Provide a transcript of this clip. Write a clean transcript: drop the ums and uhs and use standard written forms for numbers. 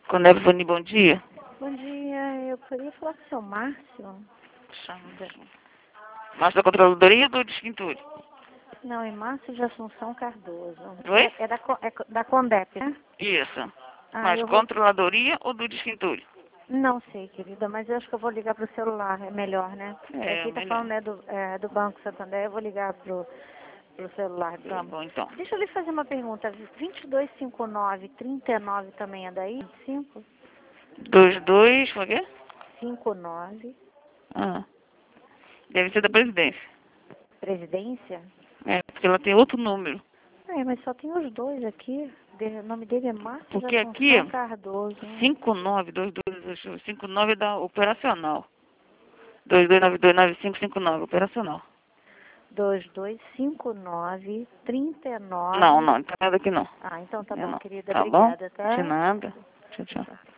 Conevani, bom dia. Bom dia, eu queria falar com o seu Márcio. Márcio da Controladoria ou do Disquinture? Não, é Márcio de Assunção Cardoso. Oi? É da Condep, né? Isso. Ah, Mas eu vou... Controladoria ou do Disquinture? Não sei, querida, mas eu acho que eu vou ligar pro celular, é melhor, né? É, Quem tá melhor. falando do Banco Santander, eu vou ligar pro celular dele. Tá bom, então. Deixa eu lhe fazer uma pergunta. 225939 também é daí? 5? 22, foi o quê? 59. Ah, deve ser da presidência. Presidência? É, porque ela tem outro número. É, mas só tem os dois aqui. O nome dele é Márcio de Porque aqui, Assunção Cardoso. 59 é da operacional. 22929559, operacional. 225939. Não, não tem nada aqui não. Ah, então tá É bom, não. querida. Tá bom? Obrigada, De tá? nada. Tchau, tchau. Tchau.